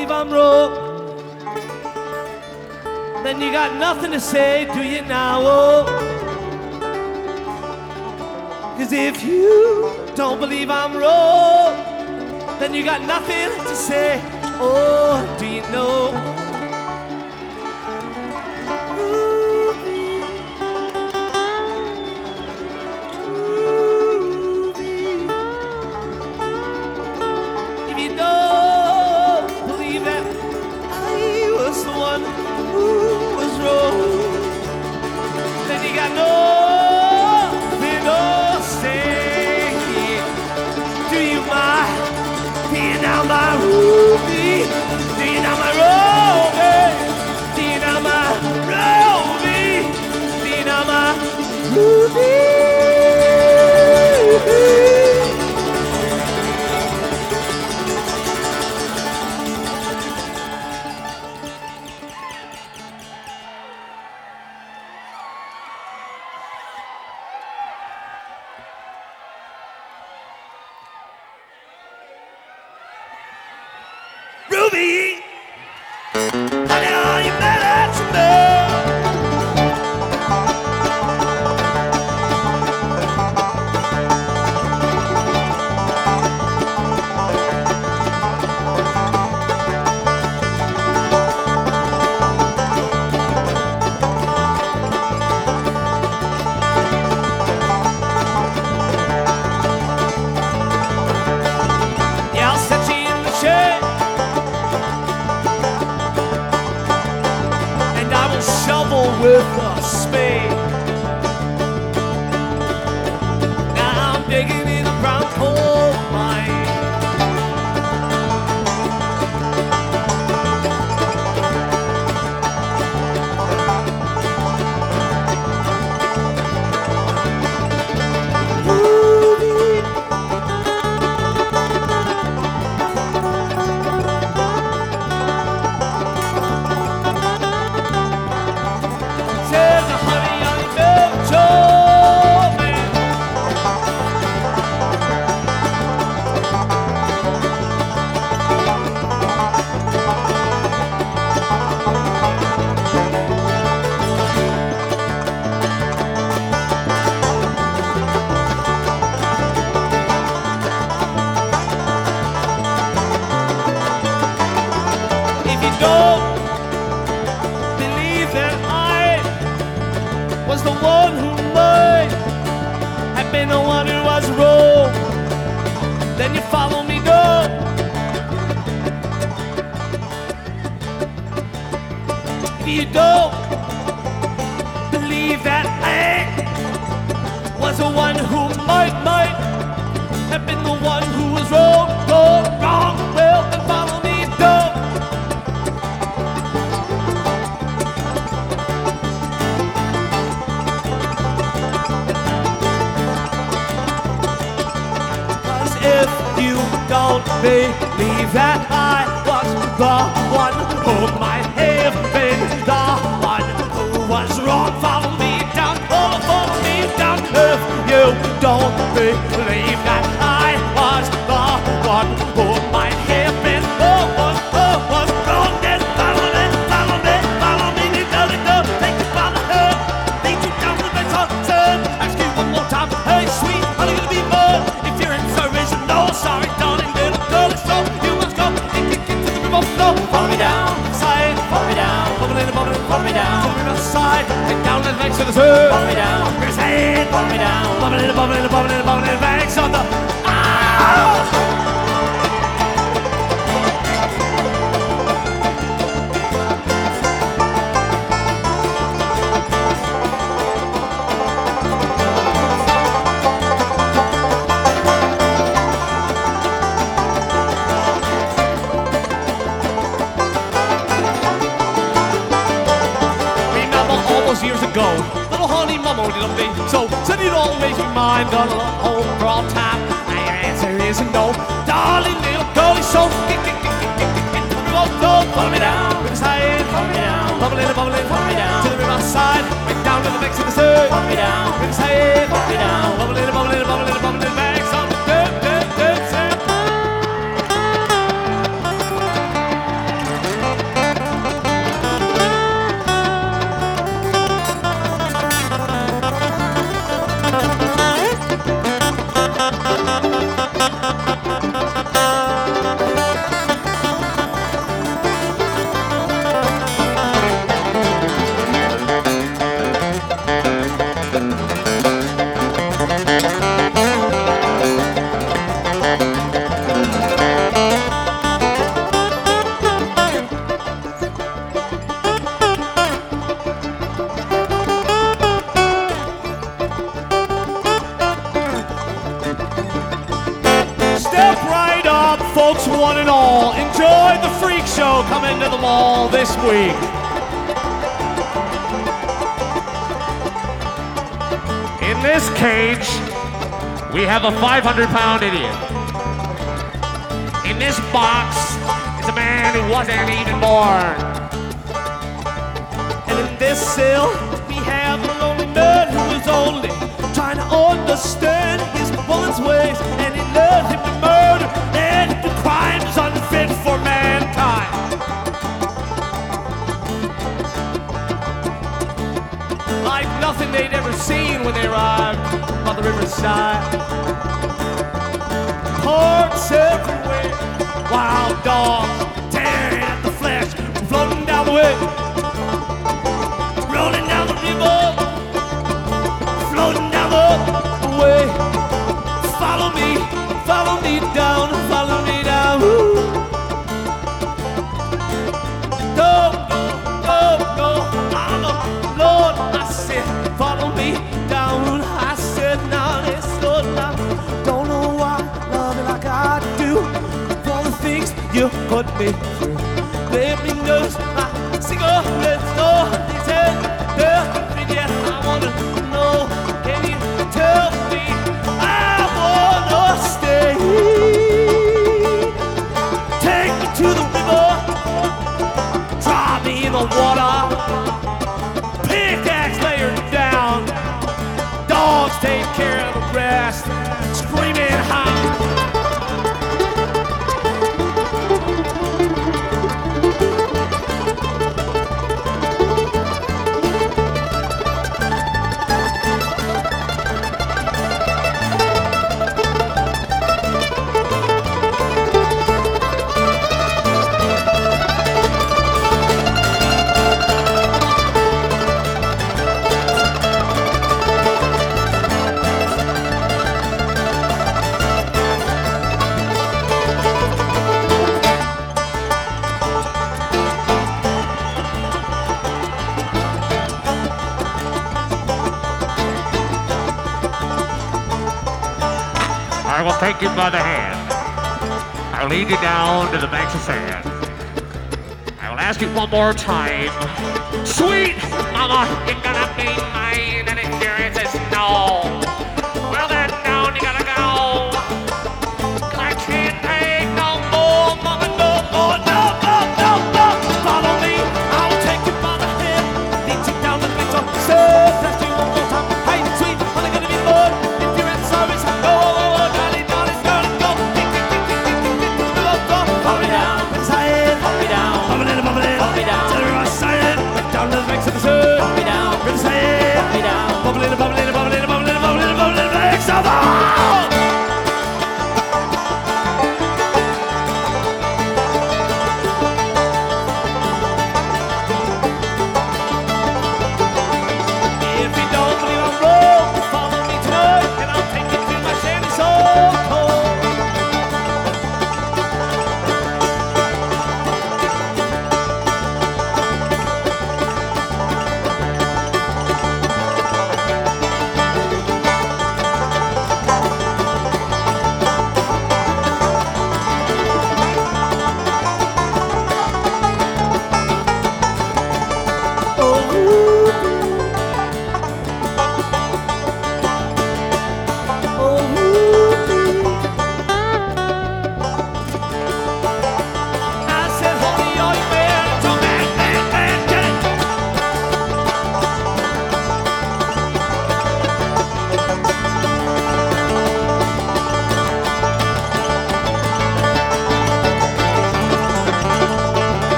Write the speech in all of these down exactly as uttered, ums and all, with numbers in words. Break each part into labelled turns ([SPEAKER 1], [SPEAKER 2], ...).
[SPEAKER 1] believe I'm wrong, then you got nothing to say, do you now? Oh, 'cause if you don't believe I'm wrong, then you got nothing to say. Oh, do you know? If you don't believe that I was the one who was wrong, then you got nothing to say. Do you mind being out my ruby? Do you know my ruby? Do you know my ruby? Do you know my ruby? Ruby, honey, are you better to me? Yeah, I'll set you in the shade, shovel with a spade. Now I'm digging in a brown coal mine. Ruby, don't believe that I was the one who might have been the one who was wrong, then you follow me down. If you don't believe that I was the one who might, might have been the one who was wrong, wrong, wrong, well, then follow me down. If you don't believe that I was the one who might have been the one who was wrong, follow me down, oh, follow me down. If you don't believe that I was the one who might have been the one who was wrong, then follow me, follow me, follow me, you know, you know, take you by the hand, lead you down to the bed, turn, ask you one more time, hey sweet, are you gonna be mine? If you're in service, no, sorry, darling, little girl, it's so you must go and kick it to the river flow. Follow me down, side, follow me down, bubbling, bubbling, follow me down, to the river side, and down the banks of the sea. Follow me down, river side, follow me down, bubbling, bubbling, bubbling, bubbling, banks of the. Ow! Years ago, little honey mama did a thing, so said you'd always be mine, got a little home for all time. Now your answer is no, darling little girlie, so get, get, get, get, get, get, get to the river, go, follow me down, riverside, follow me down, bubbling, bubbling, follow me down, to the riverside, right down to the banks of the sea, follow me down, riverside, follow me down, bubbling, bubbling, bubbling, bubbling, banks of the sea, sea, sea, sea. into the mall this week. In this cage, we have a five hundred pound idiot. In this box is a man who wasn't even born. And in this cell, we have a lonely man who is only trying to understand his woman's ways, and he loves him to murder and the crimes unfit for mankind. Like nothing they'd ever seen when they arrived on the riverside. Hearts everywhere, wild dogs tearing at the flesh, floating down the way, rolling down the river, floating down the way. Follow me, follow me down, follow me down. Ooh. Go, go, go, I'm a Lord. I said, follow me down. I said, now let's slow down. Don't know why I love you like I do. For the things you put me through. Let me nurse my cigarettes. Oh, they said, nothing yet. I wanna know. Can you tell me? I wanna stay. Take me to the river. Drop me in the water. Pickaxe layered down. Dogs take care of the rest. Screaming high.
[SPEAKER 2] I will take you by the hand. I'll lead you down to the banks of sand. I will ask you one more time. Sweet mama, you're gonna be mine. And if your answer is no, well then down you gotta go. 'Cause I can't take no more, mama, no more, no, no, no, no.
[SPEAKER 1] Follow me, I'll take you by the hand. Lead you down the beach of sand. Bless you one more time. Hey, sweet, only gonna be fun. If your answer is no, darling, darling, darling, go. Follow me down, inside. Follow me down. Bubbling, bubbling. Follow me down. To the right side. Down to the banks of the sun. Follow me down. Riverside.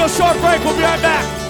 [SPEAKER 1] little short break. We'll be right back.